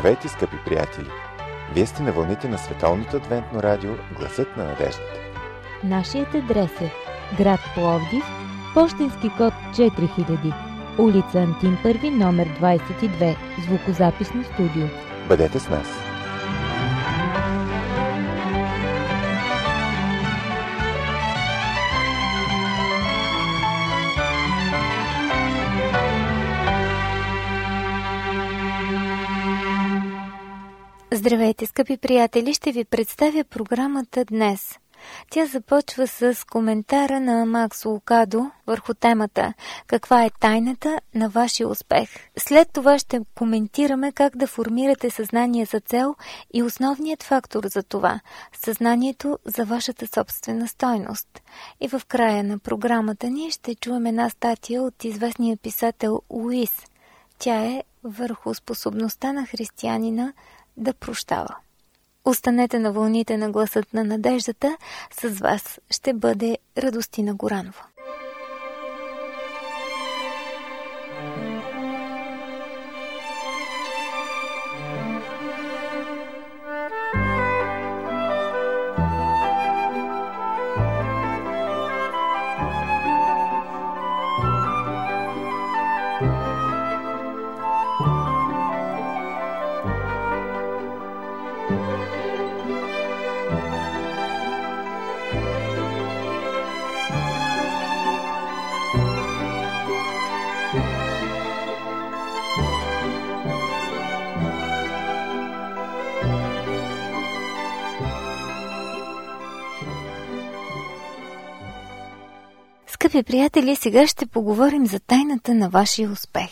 Здравейте, скъпи приятели! Вие сте на вълните на Световното адвентно радио Гласът на надеждата. Нашият адрес е град Пловдив, пощенски код 4000, улица Антим Първи, номер 22, звукозаписно студио. Бъдете с нас! Здравейте, скъпи приятели! Ще ви представя програмата днес. Тя започва с коментара на Макс Лукадо върху темата «Каква е тайната на вашия успех?». След това ще коментираме как да формирате съзнание за цел и основният фактор за това – съзнанието за вашата собствена стойност. И в края на програмата ни ще чуем една статия от известния писател Луис. Тя е върху способността на християнина да прощава. Останете на вълните на Гласът на надеждата. С вас ще бъде Радостина Горанова. Скъпи приятели, сега ще поговорим за тайната на вашия успех.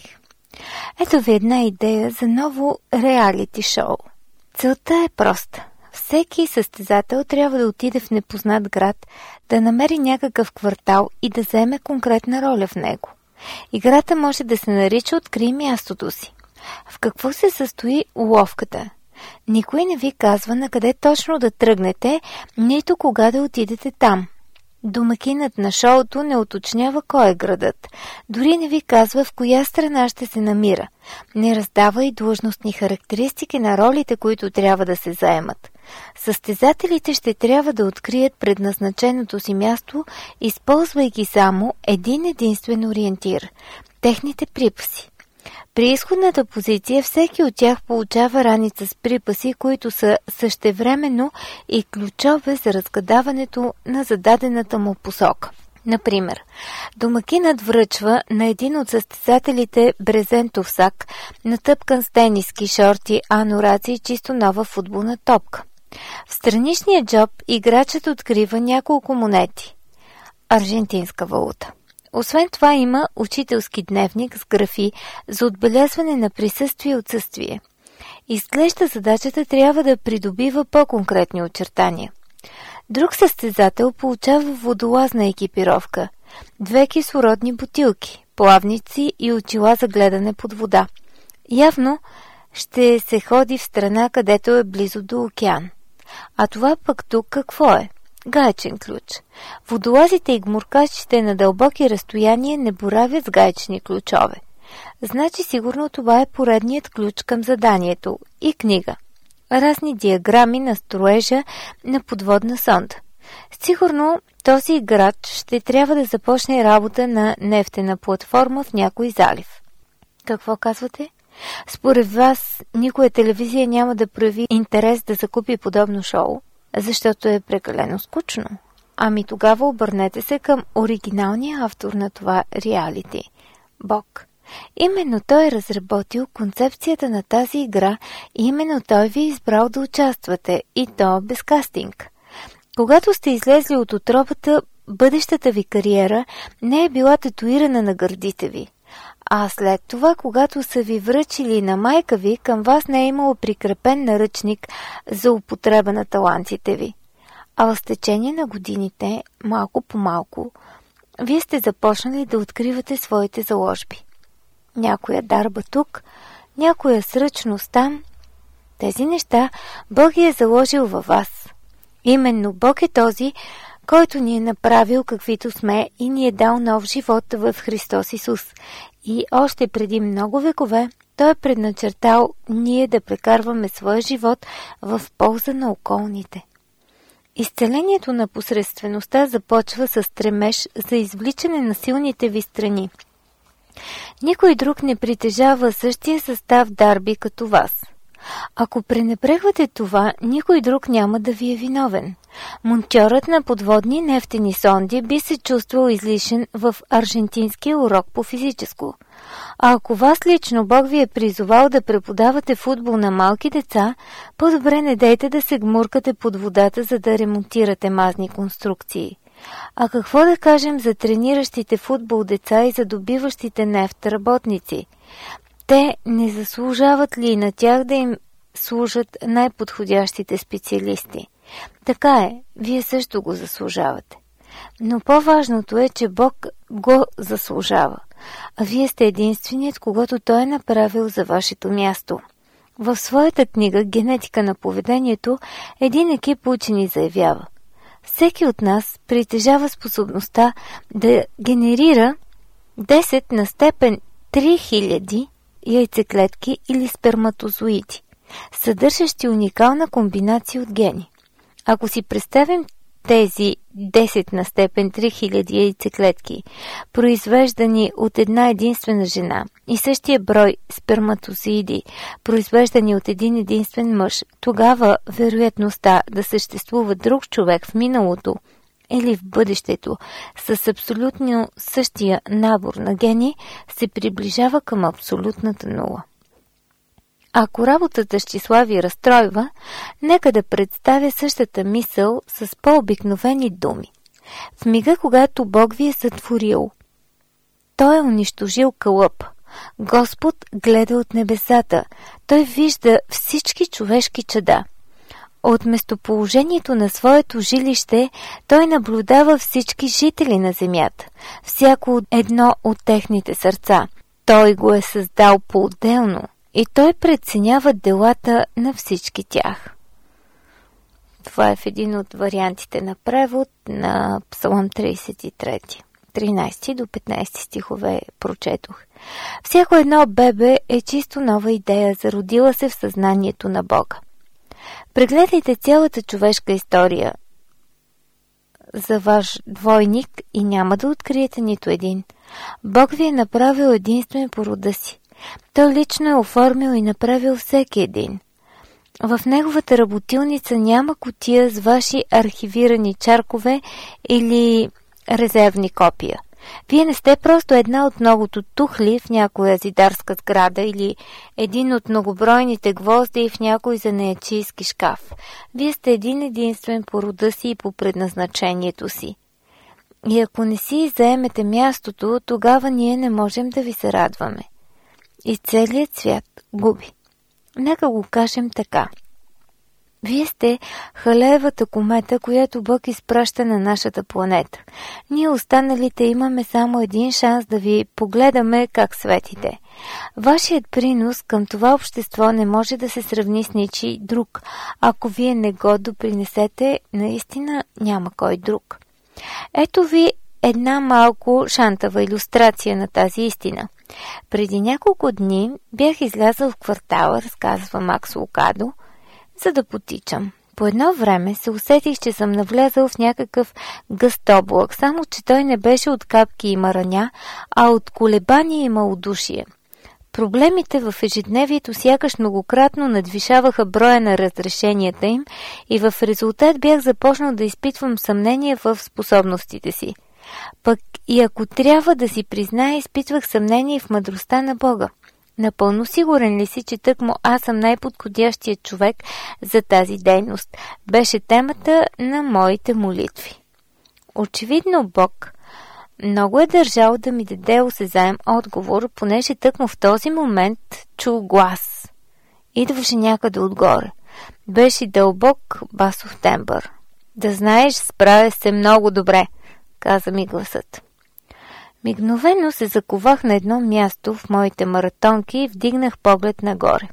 Ето ви една идея за ново реалити шоу. Целта е проста. Всеки състезател трябва да отиде в непознат град, да намери някакъв квартал и да заеме конкретна роля в него. Играта може да се нарича «Открий мястото си». В какво се състои уловката? Никой не ви казва на къде точно да тръгнете, нито кога да отидете там. Домакинът на шоуто не уточнява кой е градът, дори не ви казва в коя страна ще се намира, не раздава и длъжностни характеристики на ролите, които трябва да се заемат. Състезателите ще трябва да открият предназначеното си място, използвайки само един единствен ориентир – техните припаси. При изходната позиция всеки от тях получава раница с припаси, които са същевременно и ключове за разгадаването на зададената му посока. Например, домакинът връчва на един от състезателите брезентов сак, натъпкан с тениски, шорти, анораци и чисто нова футболна топка. В страничния джоб играчът открива няколко монети – аржентинска валута. Освен това има учителски дневник с графи за отбелязване на присъствие и отсъствие. Изглежда задачата трябва да придобива по-конкретни очертания. Друг състезател получава водолазна екипировка, 2 кислородни бутилки, плавници и очила за гледане под вода. Явно ще се ходи в страна, където е близо до океан. А това пък тук какво е? Гаечен ключ. Водолазите и гмуркачите на дълбоки разстояния не боравят с гаечни ключове. Значи сигурно това е поредният ключ към заданието и книга. Разни диаграми на строежа на подводна сонда. Сигурно този играч ще трябва да започне работа на нефтена платформа в някой залив. Какво казвате? Според вас никоя телевизия няма да прояви интерес да закупи подобно шоу? Защото е прекалено скучно. Ами тогава обърнете се към оригиналния автор на това реалити – Бог. Именно той е разработил концепцията на тази игра и именно той ви е избрал да участвате, и то без кастинг. Когато сте излезли от утробата, бъдещата ви кариера не е била татуирана на гърдите ви. А след това, когато са ви връчили на майка ви, към вас не е имало прикрепен наръчник за употреба на талантите ви. А в течение на годините, малко по малко, вие сте започнали да откривате своите заложби. Някоя дарба тук, някоя сръчност там. Тези неща Бог ги е заложил във вас. Именно Бог е този, който ни е направил каквито сме и ни е дал нов живот в Христос Исус. И още преди много векове Той е предначертал ние да прекарваме своя живот в полза на околните. Изцелението на посредствеността започва с стремеж за извличане на силните ви страни. Никой друг не притежава същия състав дарби като вас. Ако пренебрегвате това, никой друг няма да ви е виновен. Монтьорът на подводни нефтени сонди би се чувствал излишен в аржентинския урок по физическо. А ако вас лично Бог ви е призовал да преподавате футбол на малки деца, по-добре не дейте да се гмуркате под водата, за да ремонтирате мазни конструкции. А какво да кажем за трениращите футбол деца и за добиващите нефт работници? Те не заслужават ли на тях да им служат най-подходящите специалисти? Така е, вие също го заслужавате. Но по-важното е, че Бог го заслужава, а вие сте единственият, когато Той е направил за вашето място. В своята книга «Генетика на поведението» един екип учени заявява: всеки от нас притежава способността да генерира 10 на степен 3000 яйцеклетки или сперматозоиди, съдържащи уникална комбинация от гени. Ако си представим тези 10 на степен 3000 яйцеклетки, произвеждани от една единствена жена, и същия брой сперматозоиди, произвеждани от един единствен мъж, тогава вероятността да съществува друг човек в миналото или в бъдещето с абсолютно същия набор на гени се приближава към абсолютната нула. Ако работата с числа ви разстройва, нека да представя същата мисъл с по-обикновени думи. В мига, когато Бог ви е сътворил, Той е унищожил кълъп. Господ гледа от небесата. Той вижда всички човешки чада. От местоположението на своето жилище Той наблюдава всички жители на земята, всяко едно от техните сърца. Той го е създал по-отделно и Той преценява делата на всички тях. Това е в един от вариантите на превод на Псалом 33. 13 до 15 стихове прочетох. Всяко едно бебе е чисто нова идея, зародила се в съзнанието на Бога. Прегледайте цялата човешка история за ваш двойник и няма да откриете нито един. Бог ви е направил единствен по рода си. Той лично е оформил и направил всеки един. В неговата работилница няма кутия с ваши архивирани чаркове или резервни копия. Вие не сте просто една от многото тухли в някоя зидарска сграда или един от многобройните гвозди в някой занаятчийски шкаф. Вие сте един единствен по рода си и по предназначението си. И ако не си заемете мястото, тогава ние не можем да ви се радваме. И целият свят губи. Нека го кажем така. Вие сте халеевата комета, която Бог изпраща на нашата планета. Ние останалите имаме само един шанс да ви погледаме как светите. Вашият принос към това общество не може да се сравни с ничий друг. Ако вие не го допринесете, наистина няма кой друг. Ето ви една малко шантава илюстрация на тази истина. Преди няколко дни бях излязъл в квартала, разказва Макс Лукадо, за да потичам. По едно време се усетих, че съм навлязъл в някакъв гъст облак, само че той не беше от капки и мараня, а от колебание и малодушие. Проблемите в ежедневието сякаш многократно надвишаваха броя на разрешенията им и в резултат бях започнал да изпитвам съмнение в способностите си. Пък и ако трябва да си призная, изпитвах съмнение в мъдростта на Бога. Напълно сигурен ли си, че тъкмо аз съм най-подходящият човек за тази дейност? Беше темата на моите молитви. Очевидно Бог много е държал да ми даде осезаем отговор, понеже тъкмо в този момент чул глас. Идваше някъде отгоре. Беше дълбок басов тембър. Да знаеш, справя се много добре, каза ми гласът. Мигновено се заковах на едно място в моите маратонки и вдигнах поглед нагоре.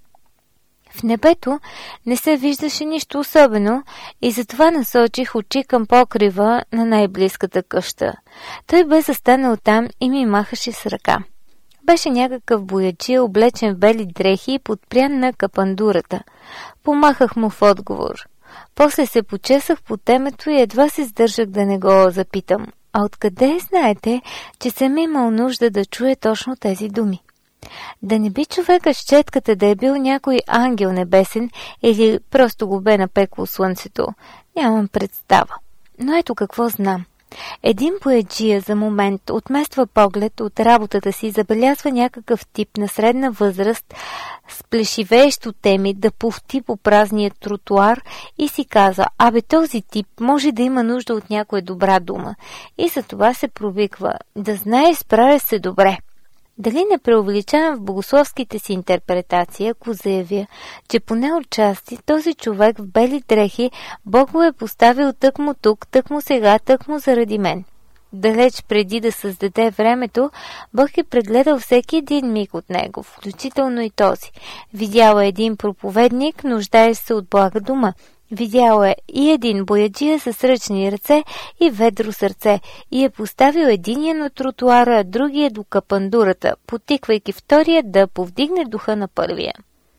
В небето не се виждаше нищо особено и затова насочих очи към покрива на най-близката къща. Той бе застанал там и ми махаше с ръка. Беше някакъв бояджия, облечен в бели дрехи и подпрян на капандурата. Помахах му в отговор. После се почесах по темето и едва се сдържах да не го запитам. А откъде знаете, че съм имал нужда да чуя точно тези думи? Да не би човека с четката да е бил някой ангел небесен или просто го бе напекло слънцето? Нямам представа. Но ето какво знам. Един бояджия за момент отмества поглед от работата си, забелязва някакъв тип на средна възраст с плешивеещо теми да пуфти по празния тротуар и си казва: абе, този тип може да има нужда от някоя добра дума. И за това се провиква: да знае, справя се добре. Дали не преувеличавам в богословските си интерпретации, ако заявя, че поне отчасти този човек в бели дрехи Бог го е поставил тъкмо тук, тъкмо сега, тъкмо заради мен. Далеч преди да създаде времето, Бог е прегледал всеки един миг от него, включително и този. Видял е един проповедник, нуждаещ се от блага дума. Видял е и един бояджия с ръчни ръце и ведро сърце и е поставил единия на тротуара, а другия до капандурата, потиквайки втория да повдигне духа на първия.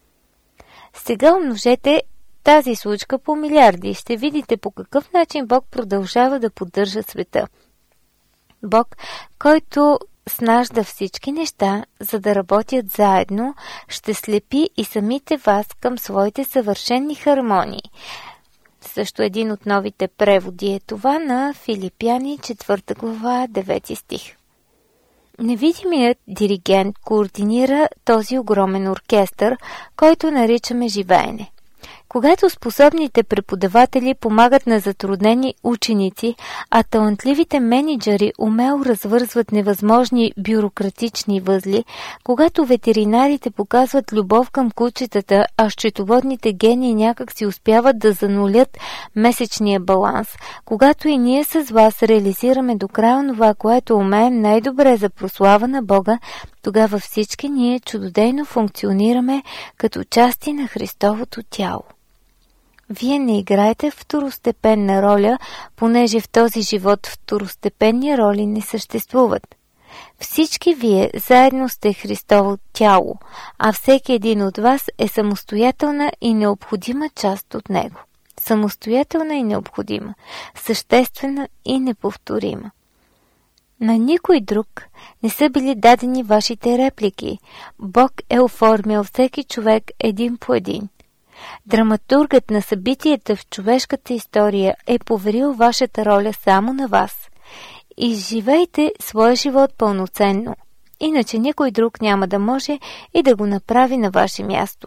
Сега умножете тази случка по милиарди и ще видите по какъв начин Бог продължава да поддържа света. Бог, който снажда всички неща, за да работят заедно, ще слепи и самите вас към своите съвършени хармонии. Също един от новите преводи е това на Филипяни 4 глава 9 стих. Невидимият диригент координира този огромен оркестър, който наричаме живеене. Когато способните преподаватели помагат на затруднени ученици, а талантливите мениджъри умело развързват невъзможни бюрократични възли, когато ветеринарите показват любов към кучетата, а счетоводните гении някак си успяват да занулят месечния баланс, когато и ние с вас реализираме до края онова, което умеем най-добре за прослава на Бога, тогава всички ние чудодейно функционираме като части на Христовото тяло. Вие не играете второстепенна роля, понеже в този живот второстепенни роли не съществуват. Всички вие заедно сте Христово тяло, а всеки един от вас е самостоятелна и необходима част от него. Самостоятелна и необходима, съществена и неповторима. На никой друг не са били дадени вашите реплики. Бог е оформил всеки човек един по един. Драматургът на събитията в човешката история е поверил вашата роля само на вас. Изживейте своя живот пълноценно, иначе никой друг няма да може и да го направи на ваше място.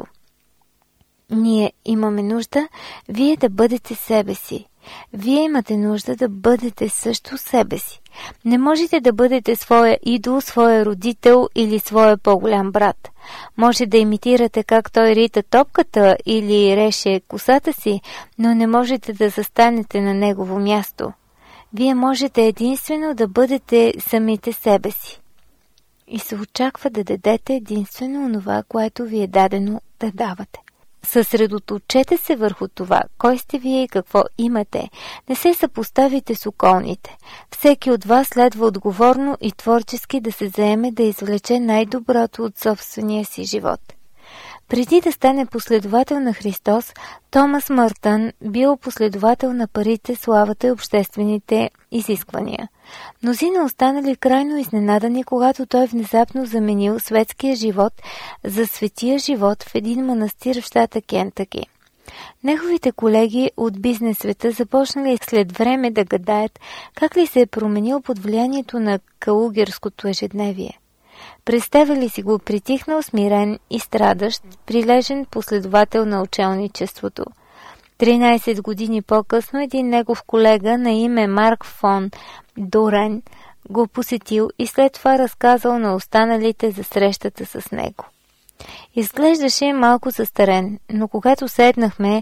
Ние имаме нужда вие да бъдете себе си. Вие имате нужда да бъдете също себе си. Не можете да бъдете своя идол, своя родител или своя по-голям брат. Може да имитирате как той рита топката или реше косата си, но не можете да застанете на негово място. Вие можете единствено да бъдете самите себе си. И се очаква да дадете единствено онова, което ви е дадено да давате. Съсредоточете се върху това, кой сте вие и какво имате. Не се съпоставите с околните. Всеки от вас следва отговорно и творчески да се заеме да извлече най-доброто от собствения си живот. Преди да стане последовател на Христос, Томас Мъртън бил последовател на парите, славата и обществените изисквания. Мнозина останали крайно изненадани, когато той внезапно заменил светския живот за светия живот в един манастир в щата Кентъки. Неговите колеги от бизнес света започнали след време да гадаят как ли се е променил под влиянието на калугерското ежедневие. Представили си го притихнал, смирен и страдащ, прилежен последовател на учелничеството. 13 години по-късно един негов колега на име Марк фон Дорен го посетил и след това разказал на останалите за срещата с него. Изглеждаше малко застарен, но когато седнахме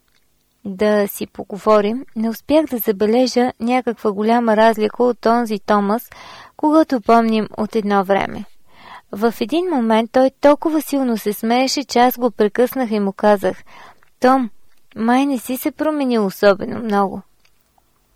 да си поговорим, не успях да забележа някаква голяма разлика от онзи Томас, когато помним от едно време. В един момент той толкова силно се смееше, че аз го прекъснах и му казах: „Том, май не си се променил особено много.“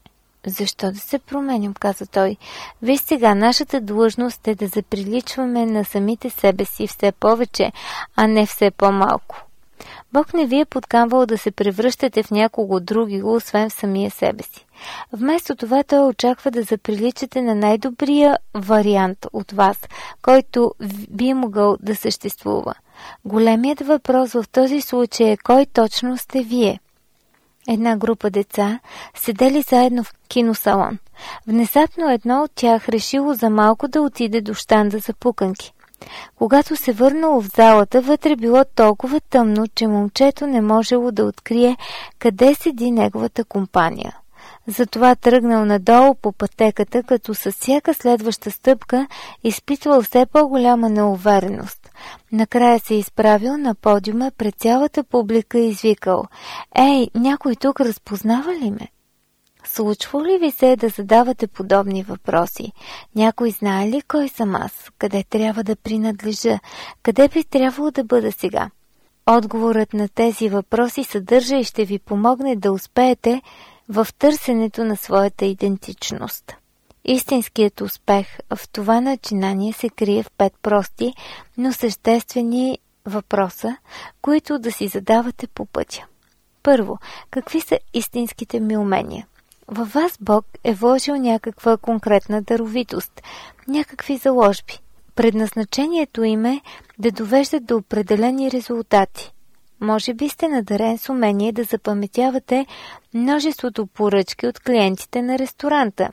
Защо да се променям, каза той. Виж сега, нашата длъжност е да заприличваме на самите себе си все повече, а не все по-малко. Бог не ви е подканвал да се превръщате в някого другиго, освен в самия себе си. Вместо това той очаква да заприличате на най-добрия вариант от вас, който би могъл да съществува. Големият въпрос в този случай е кой точно сте вие. Една група деца седели заедно в киносалон. Внезапно едно от тях решило за малко да отиде до щанда за пуканки. Когато се върнало в залата, вътре било толкова тъмно, че момчето не можело да открие къде седи неговата компания. Затова тръгнал надолу по пътеката, като с всяка следваща стъпка изпитвал все по-голяма неувереност. Накрая се изправил на подиума пред цялата публика и извикал: „Ей, някой тук разпознава ли ме?“ Случва ли ви се да задавате подобни въпроси? Някой знае ли кой съм аз? Къде трябва да принадлежа? Къде би трябвало да бъда сега? Отговорът на тези въпроси съдържа и ще ви помогне да успеете в търсенето на своята идентичност. Истинският успех в това начинание се крие в 5 прости, но съществени въпроса, които да си задавате по пътя. Първо, какви са истинските ми умения? Във вас Бог е вложил някаква конкретна даровитост, някакви заложби. Предназначението им е да довеждат до определени резултати. Може би сте надарен с умение да запаметявате множеството поръчки от клиентите на ресторанта.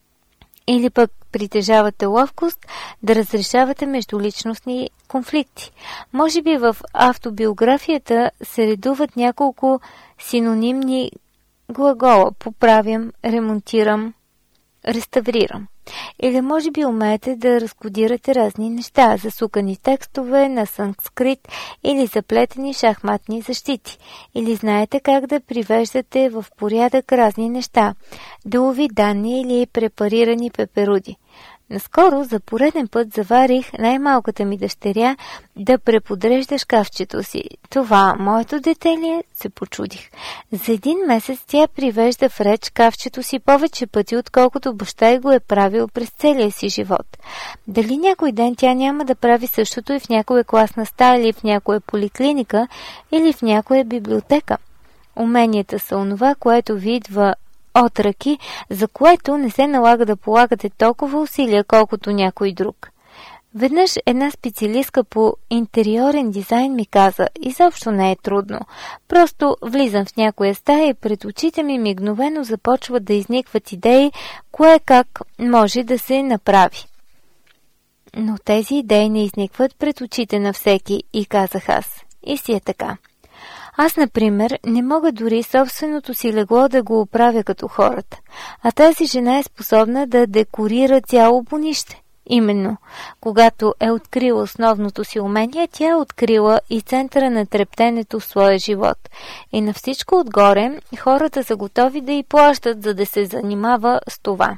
Или пък притежавате ловкост да разрешавате междуличностни конфликти. Може би в автобиографията се редуват няколко синонимни глагола: поправям, ремонтирам, реставрирам. Или може би умеете да разкодирате разни неща, засукани текстове на санскрит или заплетени шахматни защити. Или знаете как да привеждате в порядък разни неща, делови данни или препарирани пеперуди. Наскоро за пореден път заварих най-малката ми дъщеря да преподрежда шкафчето си. Това моето дете ли е? Се почудих. За 1 месец тя привежда в ред шкафчето си повече пъти, отколкото баща й го е правил през целия си живот. Дали някой ден тя няма да прави същото и в някоя класна стая, или в някоя поликлиника, или в някоя библиотека? Уменията са онова, което ви идва от ръки, за което не се налага да полагате толкова усилия, колкото някой друг. Веднъж една специалистка по интериорен дизайн ми каза: изобщо не е трудно. Просто влизам в някоя стая и пред очите ми мигновено започват да изникват идеи, кое как може да се направи. Но тези идеи не изникват пред очите на всеки, и казах аз. И си е така. Аз, например, не мога дори собственото си легло да го оправя като хората, а тази жена е способна да декорира цяло бонище. Именно, когато е открила основното си умение, тя е открила и центъра на трептенето в своя живот. И на всичко отгоре, хората са готови да й плащат, за да се занимава с това.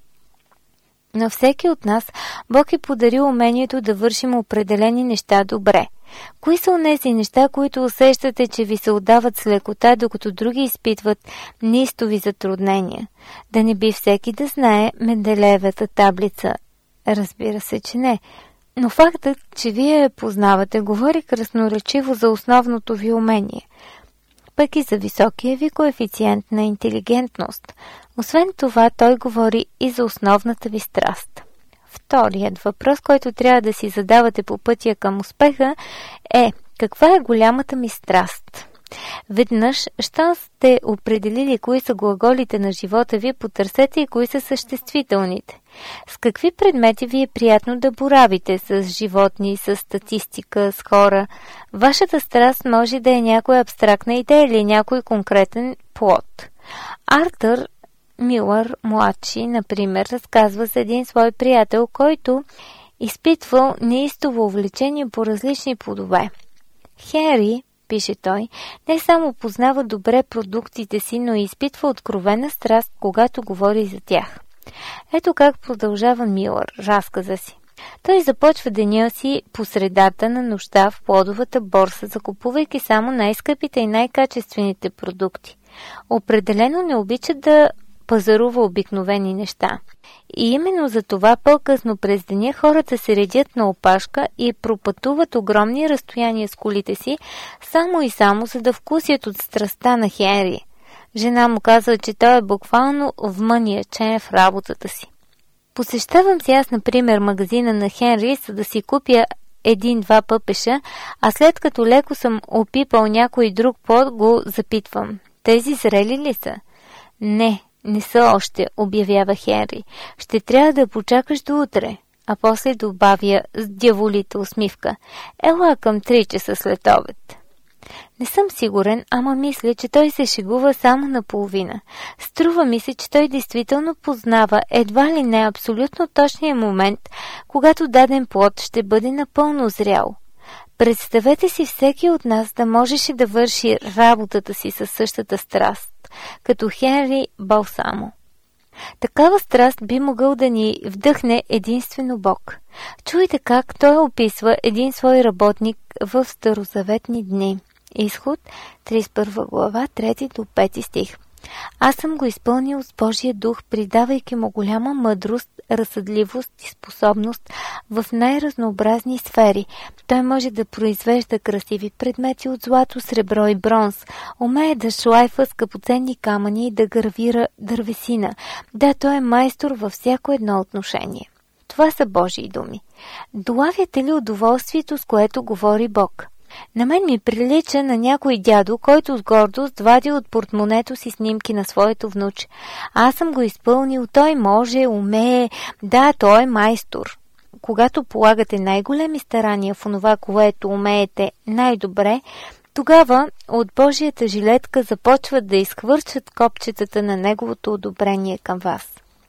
На всеки от нас Бог е подарил умението да вършим определени неща добре. Кои са онези неща, които усещате, че ви се отдават с лекота, докато други изпитват неистови затруднения? Да не би всеки да знае Менделеевата таблица? Разбира се, че не. Но фактът, че вие я познавате, говори красноречиво за основното ви умение, пък и за високия ви коефициент на интелигентност. Освен това, той говори и за основната ви страст. Вторият въпрос, който трябва да си задавате по пътя към успеха, е: каква е голямата ми страст? Веднъж, щом сте определили кои са глаголите на живота ви, потърсете и кои са съществителните. С какви предмети ви е приятно да боравите? С животни, с статистика, с хора? Вашата страст може да е някоя абстрактна идея или някой конкретен плод. Артър Милър младши, например, разказва за един свой приятел, който изпитвал неистово увлечение по различни плодове. Хенри, пише той, не само познава добре продуктите си, но и изпитва откровена страст, когато говори за тях. Ето как продължава Милър разказа си. Той започва деня си по средата на нощта в плодовата борса, закупувайки само най-скъпите и най-качествените продукти. Определено не обича да пазарува обикновени неща. И именно за това по-късно през деня хората се редят на опашка и пропътуват огромни разстояния с колите си, само и само за да вкусят от страстта на Хенри. Жена му казва, че той е буквално вманиачен в работата си. Посещавам си аз, например, магазина на Хенри, за да си купя 1-2 пъпеша, а след като леко съм опипал някой друг плод, го запитвам. Тези зрели ли са? Не са още, обявява Хенри. Ще трябва да почакаш до утре. А после добавя с дяволита усмивка. Ела към 3 часа след обед. Не съм сигурен, ама мисля, че той се шегува само наполовина. Струва ми се, че той действително познава едва ли не абсолютно точния момент, когато даден плод ще бъде напълно зрял. Представете си всеки от нас да можеше да върши работата си със същата страст, като Хенри Балсамо. Такава страст би могъл да ни вдъхне единствено Бог. Чуйте как той описва един свой работник в старозаветни дни. Изход, 31 глава, 3 до 5 стих. Аз съм го изпълнил с Божия дух, придавайки му голяма мъдрост, разсъдливост и способност в най-разнообразни сфери. Той може да произвежда красиви предмети от злато, сребро и бронз, умее да шлайфа скъпоценни камъни и да гравира дървесина. Да, той е майстор във всяко едно отношение. Това са Божии думи. Долавяте ли удоволствието, с което говори Бог? На мен ми прилича на някой дядо, който с гордост вади от портмонето си снимки на своето внуче. Аз съм го изпълнил, той може, умее, да, той е майстор. Когато полагате най-големи старания в онова, което умеете най-добре, тогава от Божията жилетка започват да изхвърчат копчетата на неговото одобрение към вас.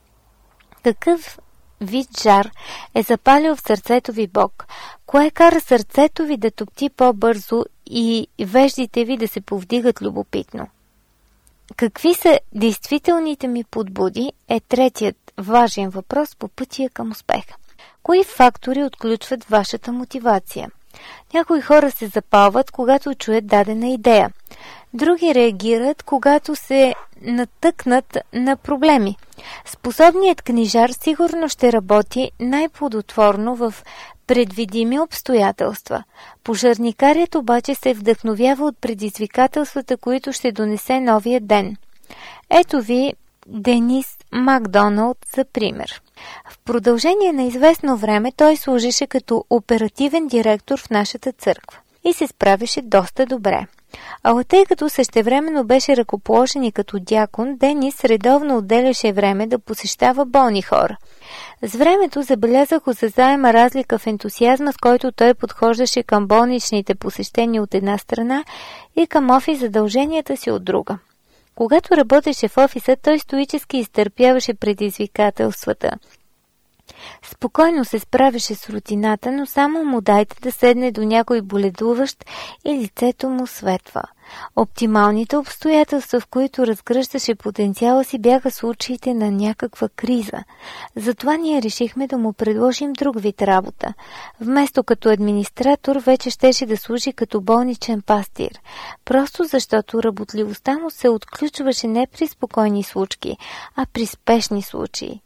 Какъв вид жар е запалил в сърцето ви Бог? Кое кара сърцето ви да топти по-бързо и веждите ви да се повдигат любопитно? Какви са действителните ми подбуди е третият важен въпрос по пътя към успеха. Кои фактори отключват вашата мотивация? Някои хора се запалват, когато чуят дадена идея. Други реагират, когато се натъкнат на проблеми. Способният книжар сигурно ще работи най-плодотворно в предвидими обстоятелства. Пожарникарят обаче се вдъхновява от предизвикателствата, които ще донесе новия ден. Ето ви Денис Макдоналд за пример. В продължение на известно време той служеше като оперативен директор в нашата църква и се справеше доста добре. А тъй като същевременно беше ръкоположен и като дякон, Денис редовно отделяше време да посещава болни хора. С времето забелязах осезаема разлика в ентусиазма, с който той подхождаше към болничните посещения от една страна и към офис задълженията си от друга. Когато работеше в офиса, той стоически изтърпяваше предизвикателствата. Спокойно се справяше с рутината, но само му дайте да седне до някой боледуващ и лицето му светва. Оптималните обстоятелства, в които разгръщаше потенциала си, бяха случаите на някаква криза. Затова ние решихме да му предложим друг вид работа. Вместо като администратор, вече щеше да служи като болничен пастир. Просто защото работливостта му се отключваше не при спокойни случки, а при спешни случаи.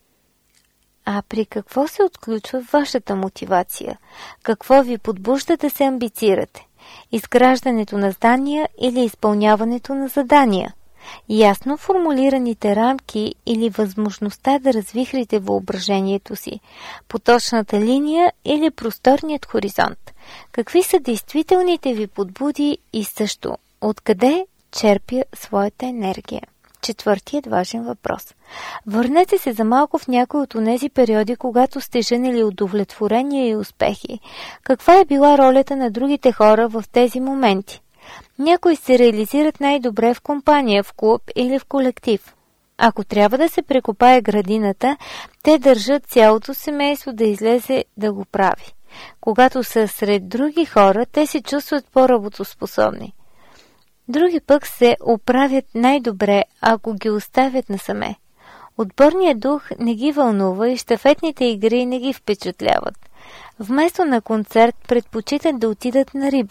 А при какво се отключва вашата мотивация? Какво ви подбужда да се амбицирате? Изграждането на здания или изпълняването на задания? Ясно формулираните рамки или възможността да развихрите въображението си? Поточната линия или просторният хоризонт? Какви са действителните ви подбуди и също? Откъде черпя своята енергия? Четвъртият важен въпрос. Върнете се за малко в някои от онези периоди, когато сте женили удовлетворение и успехи. Каква е била ролята на другите хора в тези моменти? Някои се реализират най-добре в компания, в клуб или в колектив. Ако трябва да се прекопае градината, те държат цялото семейство да излезе да го прави. Когато са сред други хора, те се чувстват по-работоспособни. Други пък се оправят най-добре, ако ги оставят насаме. Отборният дух не ги вълнува и щафетните игри не ги впечатляват. Вместо на концерт предпочитат да отидат на риба.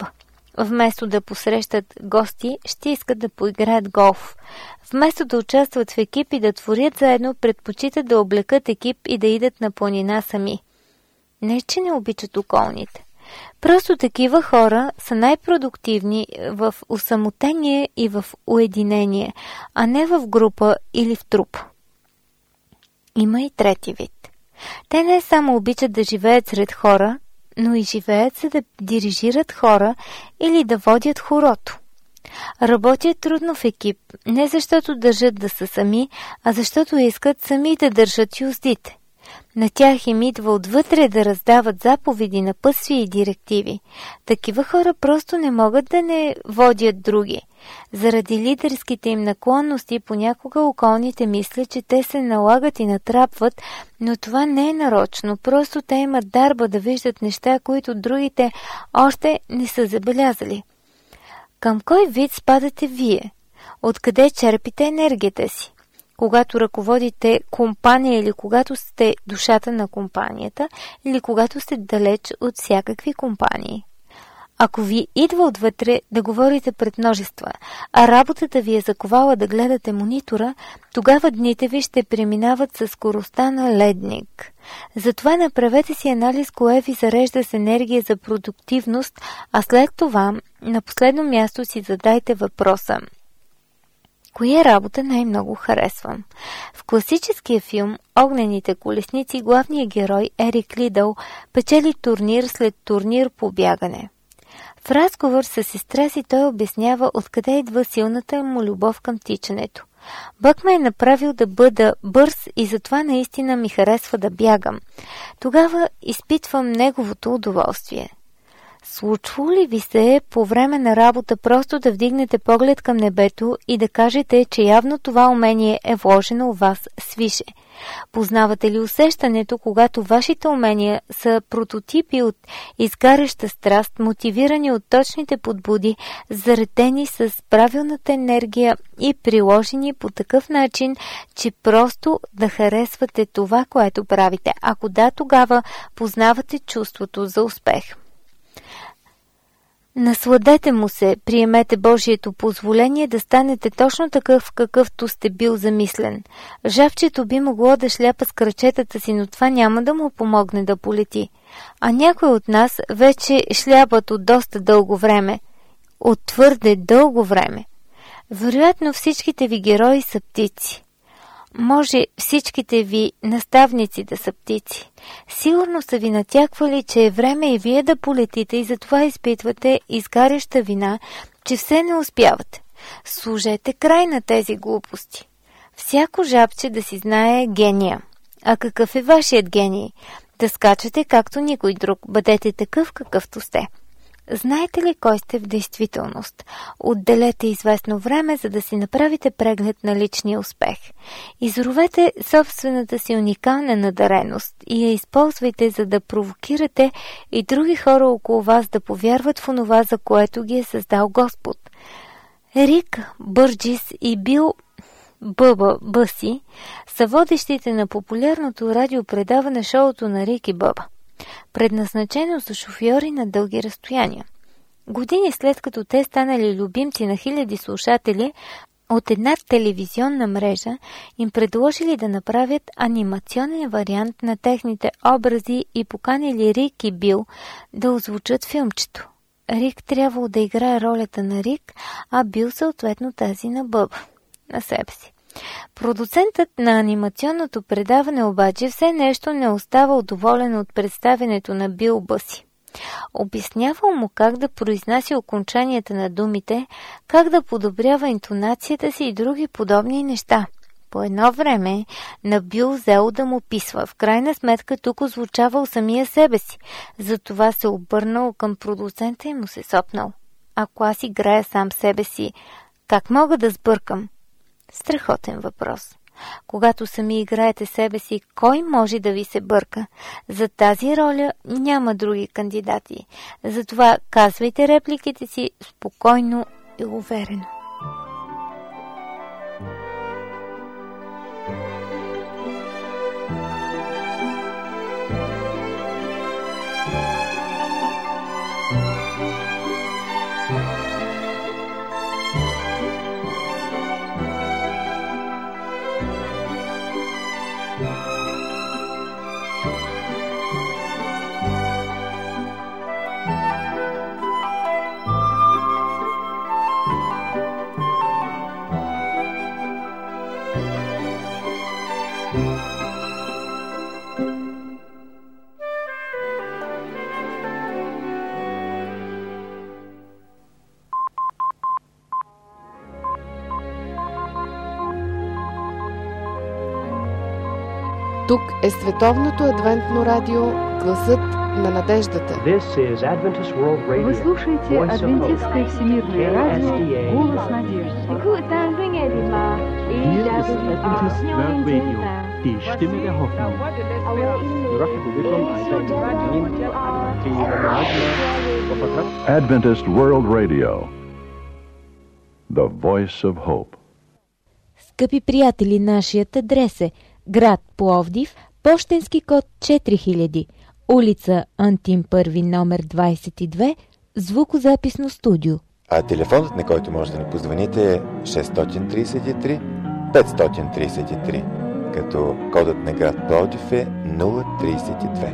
Вместо да посрещат гости, ще искат да поиграят голф. Вместо да участват в екип и да творят заедно, предпочитат да облекат екип и да идат на планина сами. Не, че не обичат околните. Просто такива хора са най-продуктивни в усамотение и в уединение, а не в група или в труп. Има и трети вид. Те не само обичат да живеят сред хора, но и живеят за да дирижират хора или да водят хорото. Работят трудно в екип, не защото държат да са сами, а защото искат сами да държат юздите. На тях им идва отвътре да раздават заповеди, напътствия и директиви. Такива хора просто не могат да не водят други. Заради лидерските им наклонности понякога околните мислят, че те се налагат и натрапват, но това не е нарочно. Просто те имат дарба да виждат неща, които другите още не са забелязали. Към кой вид спадате вие? Откъде черпите енергията си? Когато ръководите компания или когато сте душата на компанията или когато сте далеч от всякакви компании. Ако ви идва отвътре да говорите пред множества, а работата ви е заковала да гледате монитора, тогава дните ви ще преминават със скоростта на ледник. Затова направете си анализ кое ви зарежда с енергия за продуктивност, а след това на последно място си задайте въпроса: коя работа най-много харесвам? В класическия филм "Огнените колесници" главният герой Ерик Лидъл печели турнир след турнир по бягане. В разговор с сестра си той обяснява откъде идва силната му любов към тичането. Бък ме е направил да бъда бърз и затова наистина ми харесва да бягам. Тогава изпитвам неговото удоволствие. Случва ли ви се по време на работа просто да вдигнете поглед към небето и да кажете, че явно това умение е вложено у вас свише? Познавате ли усещането, когато вашите умения са прототипи от изгаряща страст, мотивирани от точните подбуди, заредени с правилната енергия и приложени по такъв начин, че просто да харесвате това, което правите? Ако да, тогава познавате чувството за успех. Насладете му се, приемете Божието позволение да станете точно такъв, какъвто сте бил замислен. Жабчето би могло да шляпа с крачетата си, но това няма да му помогне да полети. А някой от нас вече шляпат от доста дълго време. От твърде дълго време. Вероятно всичките ви герои са птици. Може всичките ви наставници да са птици. Сигурно са ви натяквали, че е време и вие да полетите и затова изпитвате изгаряща вина, че все не успявате. Служете край на тези глупости. Всяко жабче да си знае гения. А какъв е вашият гений? Да скачате както никой друг. Бъдете такъв, какъвто сте. Знаете ли кой сте в действителност? Отделете известно време, за да си направите преглед на личния успех. Изровете собствената си уникална надареност и я използвайте, за да провокирате и други хора около вас да повярват в онова, за което ги е създал Господ. Рик Бърджис и Бил Бъба Бъси са водещите на популярното радиопредаване шоуто на Рик и Бъба, предназначено за шофьори на дълги разстояния. Години след като те станали любимци на хиляди слушатели, от една телевизионна мрежа им предложили да направят анимационен вариант на техните образи и поканили Рик и Бил да озвучат филмчето. Рик трябвало да играе ролята на Рик, а Бил съответно тази на Бъба, на себе си. Продуцентът на анимационното предаване обаче все нещо не остава доволен от представянето на Бил Бъси. Обяснявал му как да произнася окончанията на думите, как да подобрява интонацията си и други подобни неща. По едно време на Бил взел да му писва. В крайна сметка тук озвучавал самия себе си. Затова се обърнал към продуцента и му се сопнал. Ако аз играя сам себе си, как мога да сбъркам? Страхотен въпрос. Когато сами играете себе си, кой може да ви се бърка? За тази роля няма други кандидати. Затова казвайте репликите си спокойно и уверено. Тук е Световното адвентно радио Гласът на надеждата. Вы слушаете Адвентистское всемирное радио Голос надежды. Hier ist Adventist World Radio, die Stimme der Hoffnung. Adventist World Radio, the voice of hope. Скъпи приятели, нашият адрес е град Пловдив, пощенски код 4000, улица Антим Първи, номер 22, звукозаписно студио. А телефонът, на който може да ни позвоните, е 633 533, като кодът на град Пловдив е 032.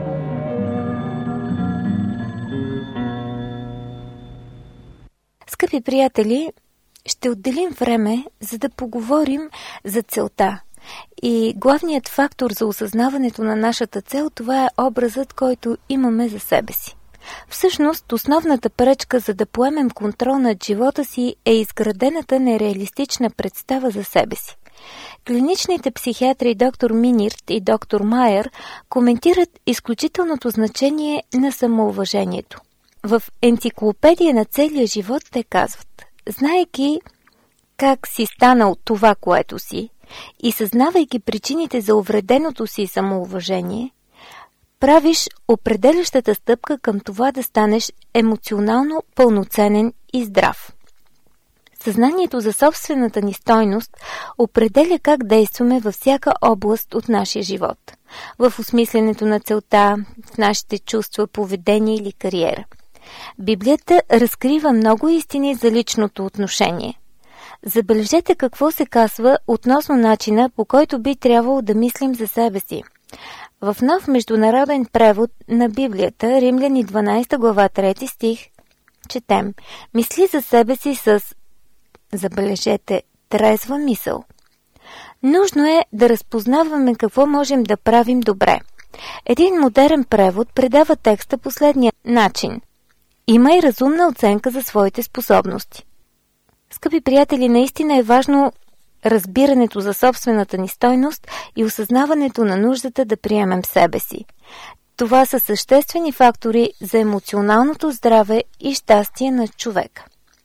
Скъпи приятели, ще отделим време, за да поговорим за целта. И главният фактор за осъзнаването на нашата цел, това е образът, който имаме за себе си. Всъщност, основната пречка за да поемем контрол над живота си е изградената нереалистична представа за себе си. Клиничните психиатри доктор Минирт и доктор Майер коментират изключителното значение на самоуважението. В енциклопедия на целия живот те казват: знаейки как си станал това, което си, и съзнавайки причините за увреденото си самоуважение, правиш определящата стъпка към това да станеш емоционално пълноценен и здрав. Съзнанието за собствената ни стойност определя как действаме във всяка област от нашия живот. В осмисленето на целта, в нашите чувства, поведение или кариера. Библията разкрива много истини за личното отношение. Забележете какво се казва относно начина, по който би трябвало да мислим за себе си. В нов международен превод на Библията, Римляни 12 глава 3 стих, четем: мисли за себе си с, забележете, трезва мисъл. Нужно е да разпознаваме какво можем да правим добре. Един модерен превод предава текста последния начин: имай разумна оценка за своите способности. Скъпи приятели, наистина е важно разбирането за собствената ни стойност и осъзнаването на нуждата да приемем себе си. Това са съществени фактори за емоционалното здраве и щастие на човека.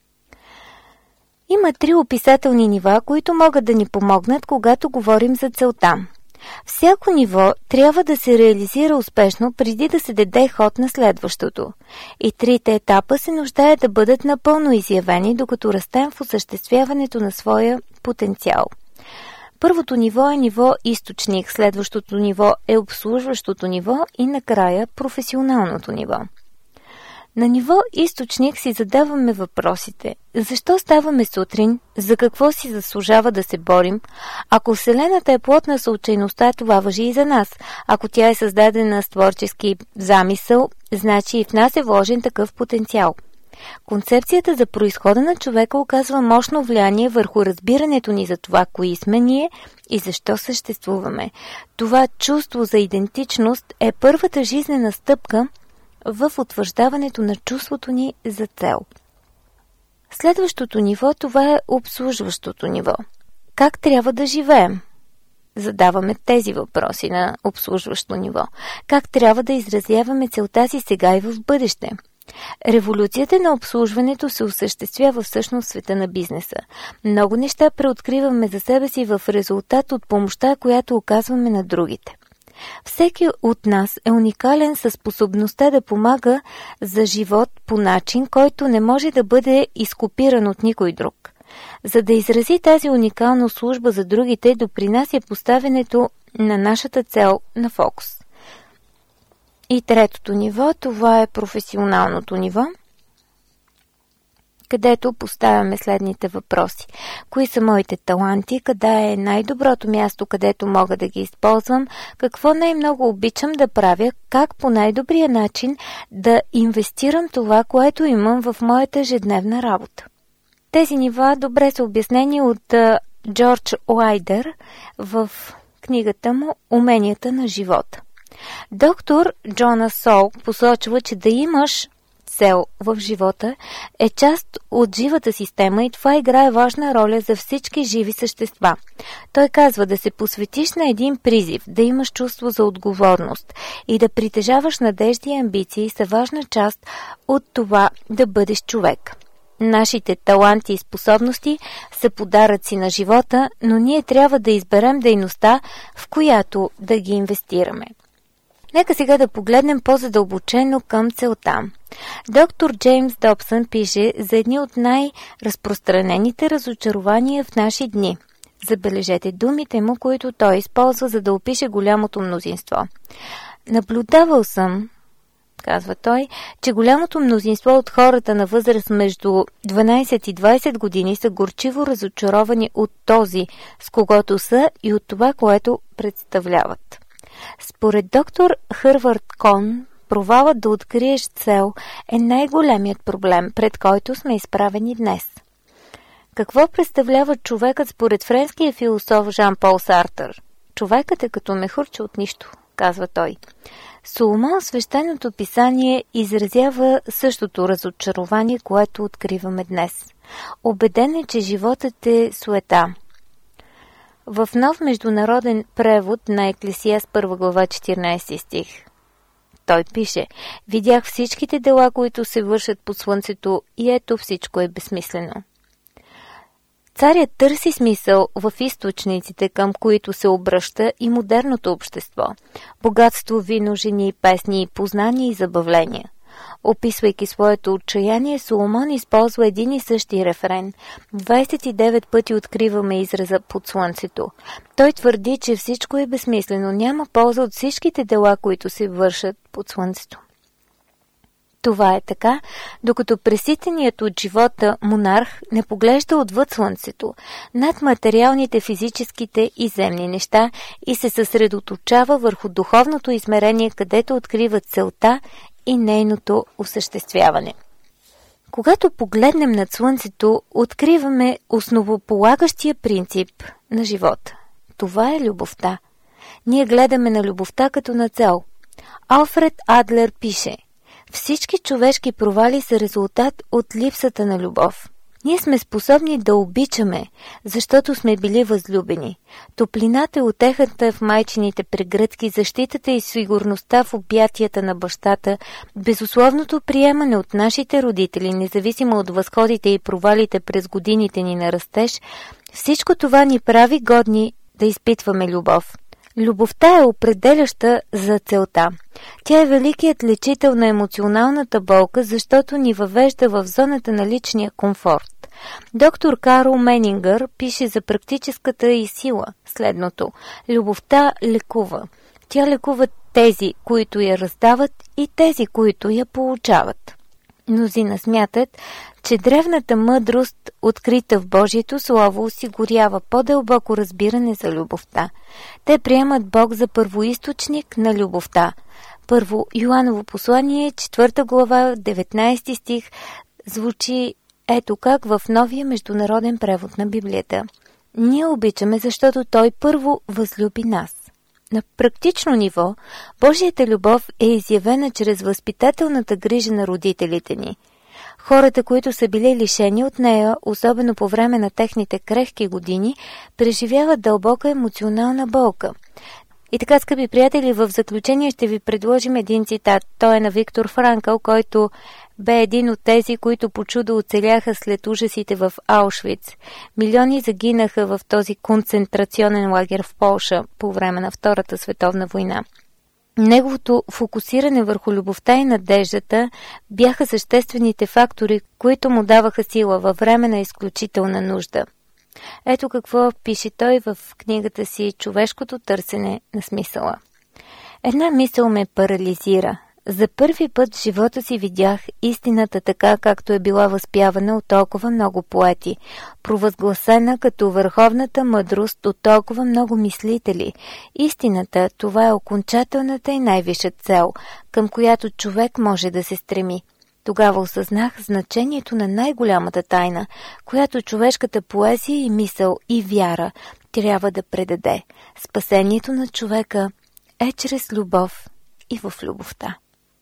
Има 3 описателни нива, които могат да ни помогнат, когато говорим за целта. Всяко ниво трябва да се реализира успешно преди да се даде ход на следващото. И 3 етапа се нуждаят да бъдат напълно изявени, докато растем в осъществяването на своя потенциал. Първото ниво е ниво източник, следващото ниво е обслужващото ниво и накрая професионалното ниво. На ниво източник си задаваме въпросите: защо ставаме сутрин, за какво си заслужава да се борим? Ако Вселената е плод на случайността, това важи и за нас. Ако тя е създадена с творчески замисъл, значи и в нас е вложен такъв потенциал. Концепцията за произхода на човека оказва мощно влияние върху разбирането ни за това, кои сме ние и защо съществуваме. Това чувство за идентичност е първата жизнена стъпка в утвърждаването на чувството ни за цел. Следващото ниво, това е обслужващото ниво. Как трябва да живеем? Задаваме тези въпроси на обслужващо ниво. Как трябва да изразяваме целта си сега и в бъдеще? Революцията на обслужването се осъществява всъщност в света на бизнеса. Много неща преоткриваме за себе си в резултат от помощта, която оказваме на другите. Всеки от нас е уникален със способността да помага за живот по начин, който не може да бъде изкопиран от никой друг. За да изрази тази уникална служба за другите, допринася поставянето на нашата цел на фокус. И 3-то ниво, това е професионалното ниво. където поставяме следните въпроси. Кои са моите таланти? Къде е най-доброто място, където мога да ги използвам? Какво най-много обичам да правя? Как по най-добрия начин да инвестирам това, което имам в моята ежедневна работа? Тези нива добре са обяснени от Джордж Уайдер в книгата му «Уменията на живота». Доктор Джонас Солк посочва, че да имаш цел в живота е част от живата система и това играе важна роля за всички живи същества. Той казва да се посветиш на един призив, да имаш чувство за отговорност и да притежаваш надежди и амбиции са важна част от това да бъдеш човек. Нашите таланти и способности са подаръци на живота, но ние трябва да изберем дейността, в която да ги инвестираме. Нека сега да погледнем по-задълбочено към целта. Доктор Джеймс Добсън пише за едни от най-разпространените разочарования в наши дни. Забележете думите му, които той използва, за да опише голямото мнозинство. Наблюдавал съм, казва той, че голямото мнозинство от хората на възраст между 12 и 20 години са горчиво разочаровани от този, с когото са и от това, което представляват. Според доктор Хървард Кон, провалът да откриеш цел е най-големият проблем, пред който сме изправени днес. Какво представлява човекът според френския философ Жан-Пол Сартър? Човекът е като мехурче от нищо, казва той. Соломон в свещеното писание изразява същото разочарование, което откриваме днес. Убеден е, че животът е суета. В нов международен превод на Еклесиаст 1 глава 14 стих той пише: «Видях всичките дела, които се вършат под слънцето, и ето всичко е безсмислено». Царят търси смисъл в източниците, към които се обръща и модерното общество. Богатство, вино, жени, песни, познания и забавления. Описвайки своето отчаяние, Соломон използва един и същи рефрен. 29 пъти откриваме израза «под слънцето». Той твърди, че всичко е безсмислено, няма полза от всичките дела, които се вършат под слънцето. Това е така, докато преситеният от живота монарх не поглежда отвъд слънцето, над материалните, физическите и земни неща и се съсредоточава върху духовното измерение, където открива целта и нейното осъществяване. Когато погледнем над слънцето, откриваме основополагащия принцип на живота. Това е любовта. Ние гледаме на любовта като на цел. Алфред Адлер пише: «Всички човешки провали са резултат от липсата на любов. Ние сме способни да обичаме, защото сме били възлюбени. Топлината и утехата в майчините прегръдки, защитата и сигурността в обятията на бащата, безусловното приемане от нашите родители, независимо от възходите и провалите през годините ни на растеж, всичко това ни прави годни да изпитваме любов. Любовта е определяща за целта. Тя е великият лечител на емоционалната болка, защото ни въвежда в зоната на личния комфорт. Доктор Карл Менингър пише за практическата й сила следното: любовта лекува. Тя лекува тези, които я раздават, и тези, които я получават. Мнозина смятат, че древната мъдрост, открита в Божието Слово, осигурява по-дълбоко разбиране за любовта. Те приемат Бог за първоизточник на любовта. Първо Йоаново послание, 4 глава, 19 стих, звучи ето как в новия международен превод на Библията. Ние обичаме, защото Той първо възлюби нас. На практично ниво, Божията любов е изявена чрез възпитателната грижа на родителите ни. Хората, които са били лишени от нея, особено по време на техните крехки години, преживяват дълбока емоционална болка. И така, скъпи приятели, в заключение ще ви предложим един цитат. Той е на Виктор Франкъл, който бе един от тези, които по чудо оцеляха след ужасите в Аушвиц. Милиони загинаха в този концентрационен лагер в Полша по време на Втората световна война. Неговото фокусиране върху любовта и надеждата бяха съществените фактори, които му даваха сила във време на изключителна нужда. Ето какво пише той в книгата си «Човешкото търсене на смисъла». Една мисъл ме парализира. За първи път в живота си видях истината така, както е била възпявана от толкова много поети, провъзгласена като върховната мъдрост от толкова много мислители. Истината, това е окончателната и най-висша цел, към която човек може да се стреми. Тогава осъзнах значението на най-голямата тайна, която човешката поезия и мисъл и вяра трябва да предаде. Спасението на човека е чрез любов и в любовта.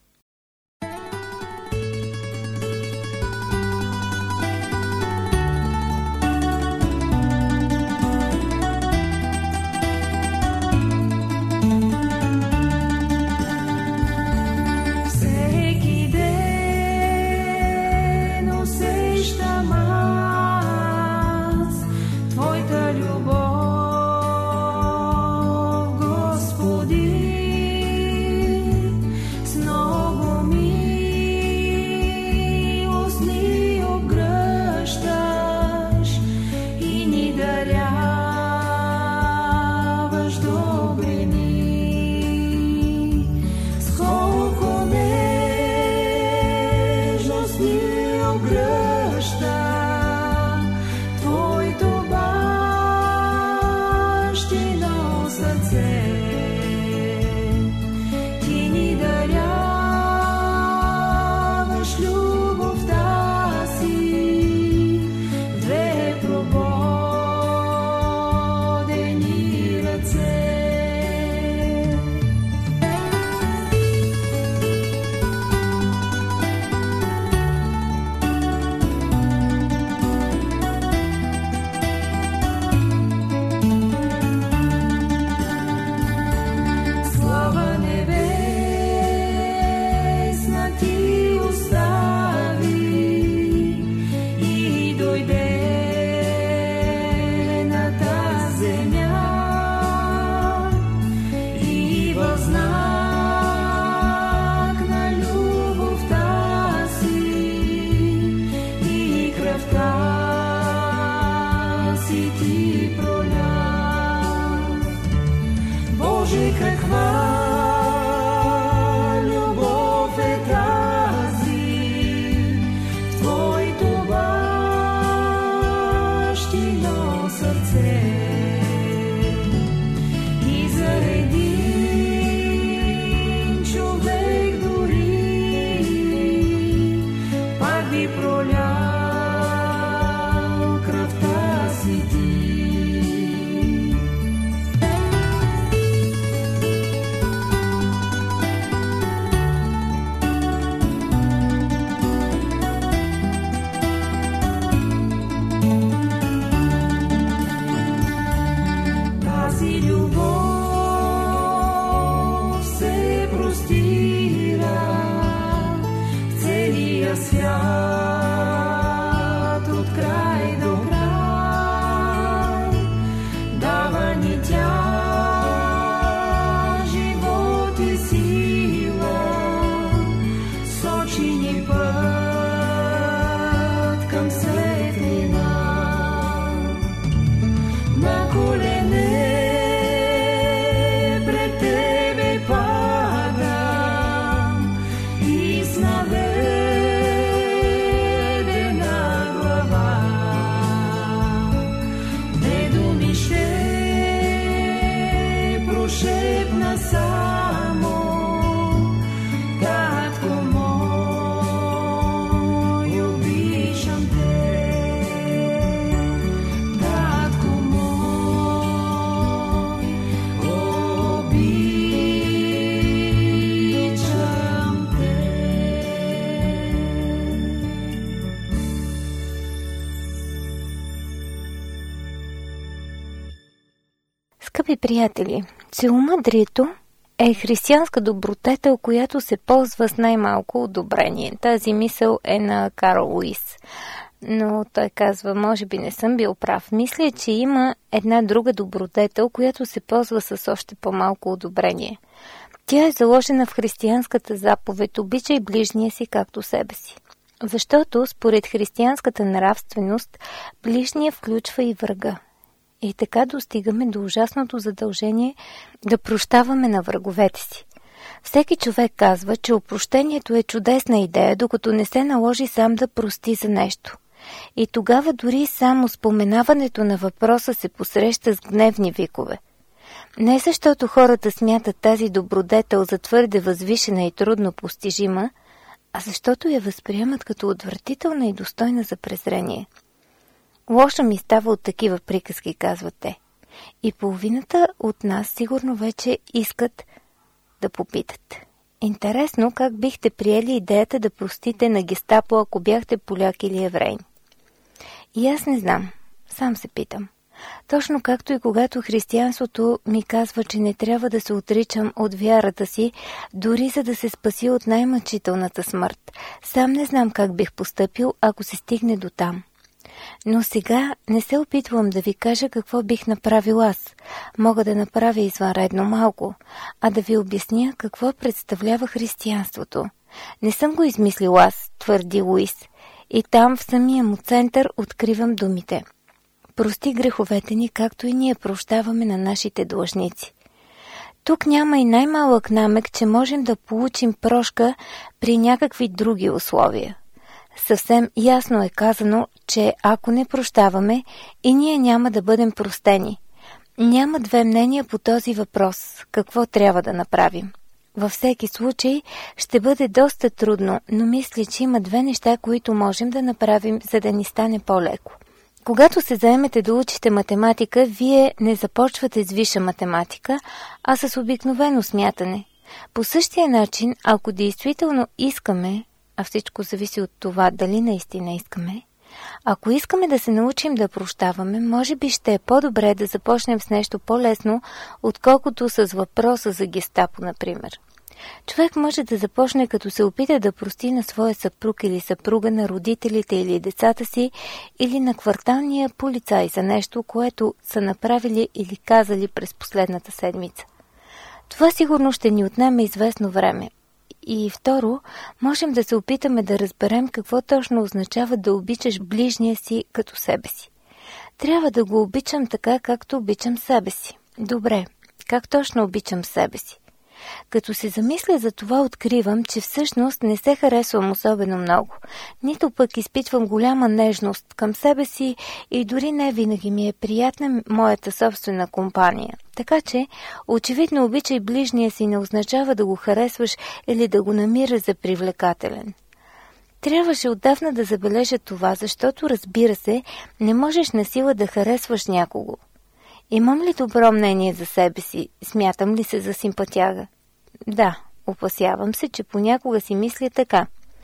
Скъпи приятели, целомъдрието е християнска добродетел, която се ползва с най-малко одобрение. Тази мисъл е на Карл Луис. Но той казва, може би не съм бил прав. Мисля, че има една друга добродетел, която се ползва с още по-малко одобрение. Тя е заложена в християнската заповед «Обичай ближния си както себе си». Защото, според християнската нравственост, ближния включва и врага. И така достигаме до ужасното задължение да прощаваме на враговете си. Всеки човек казва, че опрощението е чудесна идея, докато не се наложи сам да прости за нещо. И тогава дори само споменаването на въпроса се посреща с гневни викове. Не защото хората смятат тази добродетел за твърде възвишена и трудно постижима, а защото я възприемат като отвратителна и достойна за презрение. Лошо ми става от такива приказки, казват те. И половината от нас сигурно вече искат да попитат. Интересно, как бихте приели идеята да простите на гестапо, ако бяхте поляк или еврей? И аз не знам. Сам се питам. Точно както и когато християнството ми казва, че не трябва да се отричам от вярата си, дори за да се спаси от най-мъчителната смърт. Сам не знам как бих постъпил, ако се стигне до там. Но сега не се опитвам да ви кажа какво бих направил аз. Мога да направя извънредно малко, а да ви обясня какво представлява християнството. Не съм го измислил аз, твърди Луис. И там в самия му център откривам думите. Прости греховете ни, както и ние прощаваме на нашите длъжници. Тук няма и най-малък намек, че можем да получим прошка при някакви други условия. Съвсем ясно е казано, че ако не прощаваме, и ние няма да бъдем простени. Няма две мнения по този въпрос, какво трябва да направим. Във всеки случай ще бъде доста трудно, но мисля, че има две неща, които можем да направим, за да ни стане по-леко. Когато се заемете да учите математика, вие не започвате с висша математика, а с обикновено смятане. По същия начин, ако действително искаме, а всичко зависи от това дали наистина искаме, ако искаме да се научим да прощаваме, може би ще е по-добре да започнем с нещо по-лесно, отколкото с въпроса за гестапо, например. Човек може да започне като се опита да прости на своя съпруг или съпруга, на родителите или децата си, или на кварталния полицай за нещо, което са направили или казали през последната седмица. Това сигурно ще ни отнеме известно време. И второ, можем да се опитаме да разберем какво точно означава да обичаш ближния си като себе си. Трябва да го обичам така, както обичам себе си. Добре, как точно обичам себе си? Като се замисля за това, откривам, че всъщност не се харесвам особено много. Нито пък изпитвам голяма нежност към себе си и дори не винаги ми е приятна моята собствена компания. Така че, очевидно, обичай ближния си не означава да го харесваш или да го намираш за привлекателен. Трябваше отдавна да забележа това, защото, разбира се, не можеш насила да харесваш някого. Имам ли добро мнение за себе си? Смятам ли се за симпатяга? Да, опасявам се, че понякога си мисля така.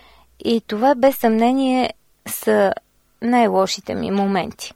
И това без съмнение са най-лошите ми моменти.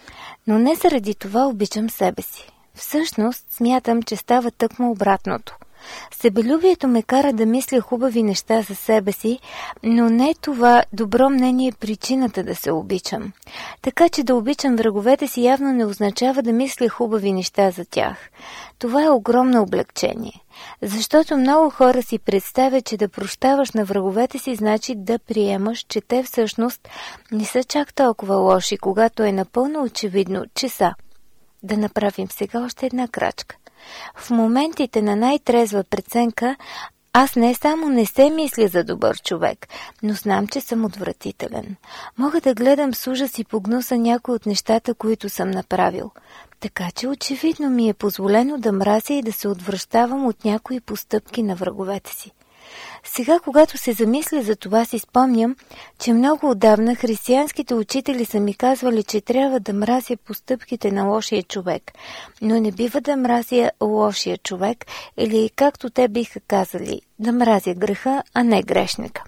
Но не заради това обичам себе си. Всъщност смятам, че става тъкмо обратното. Себелюбието ме кара да мисля хубави неща за себе си, но не това добро мнение е причината да се обичам. Така че да обичам враговете си явно не означава да мисля хубави неща за тях. Това е огромно облегчение. Защото много хора си представят, че да прощаваш на враговете си значи да приемаш, че те всъщност не са чак толкова лоши, когато е напълно очевидно, че са. Да направим сега още една крачка. В моментите на най-трезва преценка, аз не само не се мисля за добър човек, но знам, че съм отвратителен. Мога да гледам с ужас и погнуса някои от нещата, които съм направил. Така че очевидно ми е позволено да мразя и да се отвръщавам от някои постъпки на враговете си. Сега, когато се замисля за това, си спомням, че много отдавна християнските учители са ми казвали, че трябва да мразя постъпките на лошия човек, но не бива да мразя лошия човек или, както те биха казали, да мразя греха, а не грешника.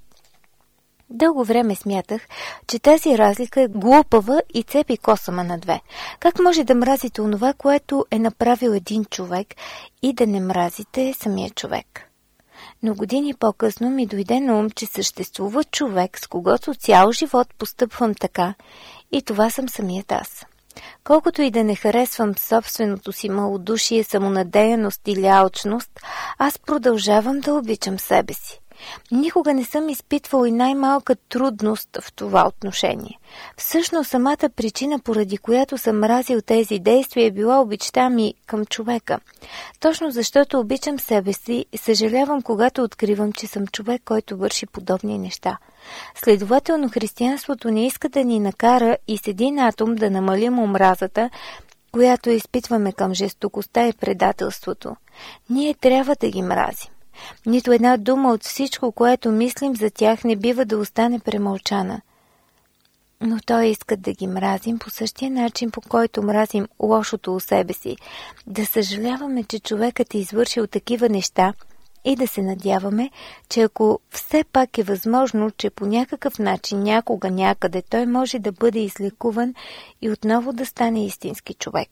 Дълго време смятах, че тази разлика е глупава и цепи косама на две. Как може да мразите онова, което е направил един човек, и да не мразите самия човек? Но години по-късно ми дойде на ум, че съществува човек, с когото цял живот постъпвам така, и това съм самият аз. Колкото и да не харесвам собственото си малодушие, самонадеяност или алчност, аз продължавам да обичам себе си. Никога не съм изпитвал и най-малка трудност в това отношение. Всъщност самата причина, поради която съм мразил тези действия, е била обичта ми към човека. Точно защото обичам себе си, съжалявам, когато откривам, че съм човек, който върши подобни неща. Следователно, християнството не иска да ни накара и с един атом да намалим омразата, която изпитваме към жестокостта и предателството. Ние трябва да ги мразим. Нито една дума от всичко, което мислим за тях, не бива да остане премълчана. Но той иска да ги мразим по същия начин, по който мразим лошото у себе си. Да съжаляваме, че човекът е извършил такива неща и да се надяваме, че ако все пак е възможно, че по някакъв начин, някога, някъде, той може да бъде излекуван и отново да стане истински човек.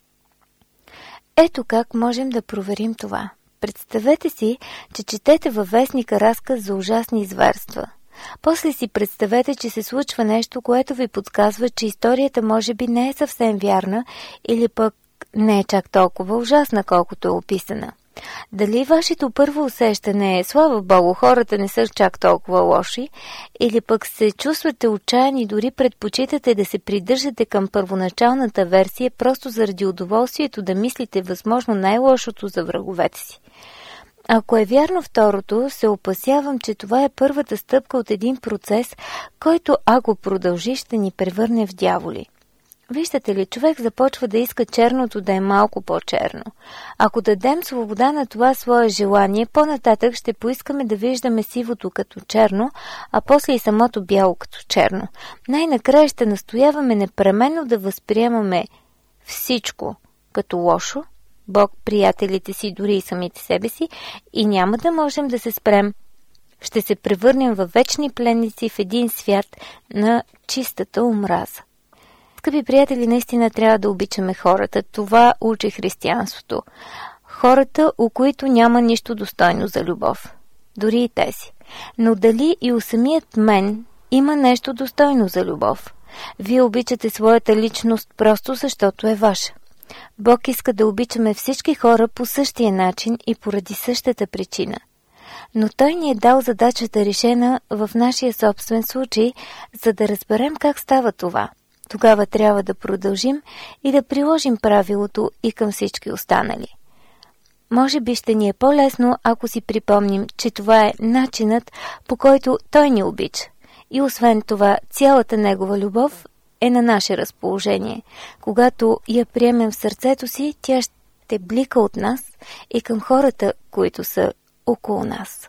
Ето как можем да проверим това. Представете си, че четете във вестника разказ за ужасни зверства. После си представете, че се случва нещо, което ви подсказва, че историята може би не е съвсем вярна или пък не е чак толкова ужасна, колкото е описана. Дали вашето първо усещане е, слава Богу, хората не са чак толкова лоши, или пък се чувствате отчаяни и дори предпочитате да се придържате към първоначалната версия, просто заради удоволствието да мислите възможно най-лошото за враговете си. Ако е вярно второто, се опасявам, че това е първата стъпка от един процес, който, ако продължи, ще ни превърне в дяволи. Виждате ли, човек започва да иска черното да е малко по-черно. Ако дадем свобода на това свое желание, по-нататък ще поискаме да виждаме сивото като черно, а после и самото бяло като черно. Най-накрая ще настояваме непременно да възприемаме всичко като лошо, Бог, приятелите си, дори и самите себе си, и няма да можем да се спрем. Ще се превърнем във вечни пленници в един свят на чистата омраза. Скъпи приятели, наистина трябва да обичаме хората. Това учи християнството. Хората, у които няма нищо достойно за любов. Дори и тези. Но дали и у самият мен има нещо достойно за любов? Вие обичате своята личност просто защото е ваша. Бог иска да обичаме всички хора по същия начин и поради същата причина. Но Той ни е дал задачата решена в нашия собствен случай, за да разберем как става това. Тогава трябва да продължим и да приложим правилото и към всички останали. Може би ще ни е по-лесно, ако си припомним, че това е начинът, по който Той ни обича. И освен това, цялата Негова любов е на наше разположение. Когато я приемем в сърцето си, тя ще блика от нас и към хората, които са около нас.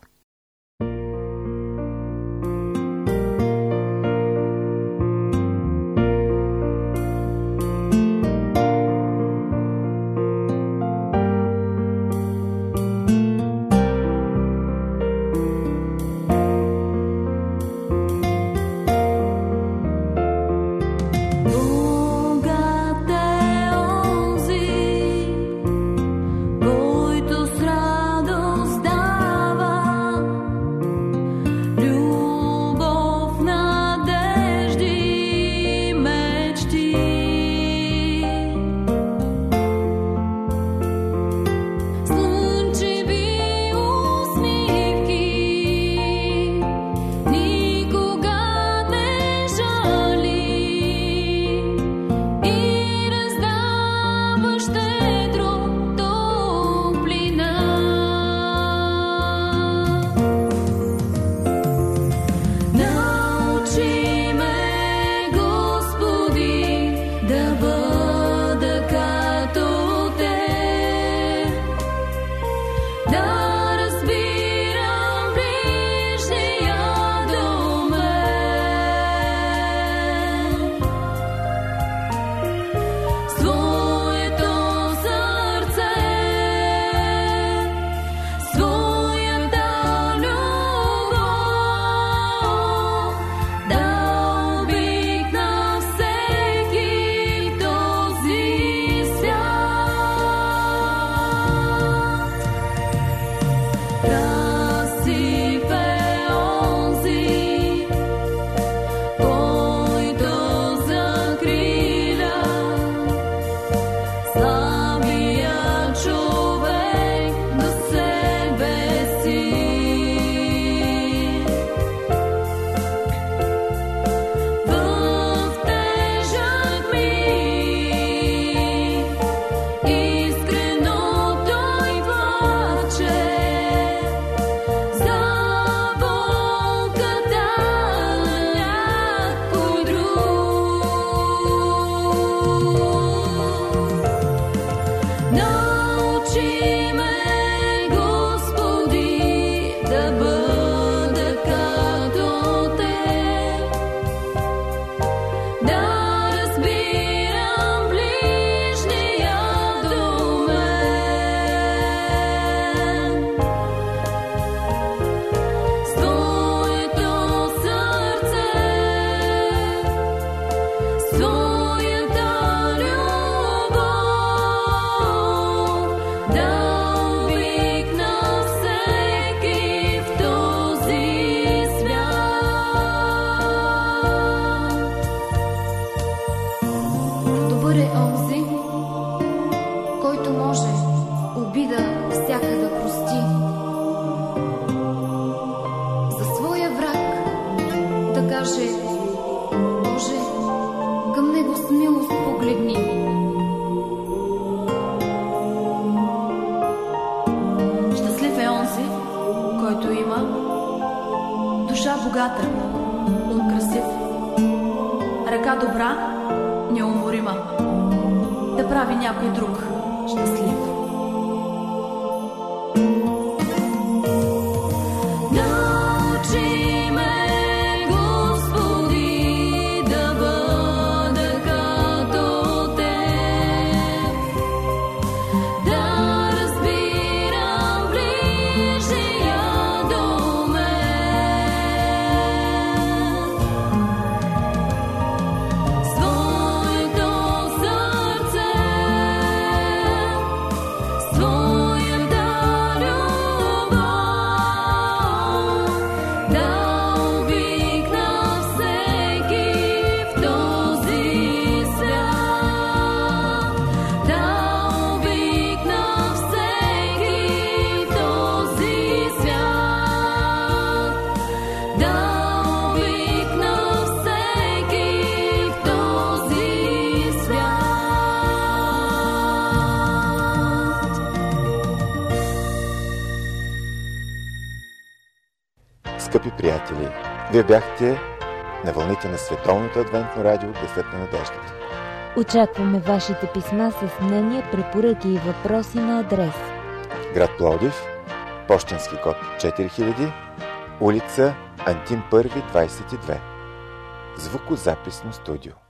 който има душа богата, ум красив, ръка добра, неуморима, да прави някой друг щастлив. Скъпи приятели, вие бяхте на вълните на Световното адвентно радио Гласът на надеждата. Очакваме вашите писма с мнения, препоръки и въпроси на адрес: град Пловдив, пощенски код 4000, улица Антим Първи, 22. Звукозаписно студио.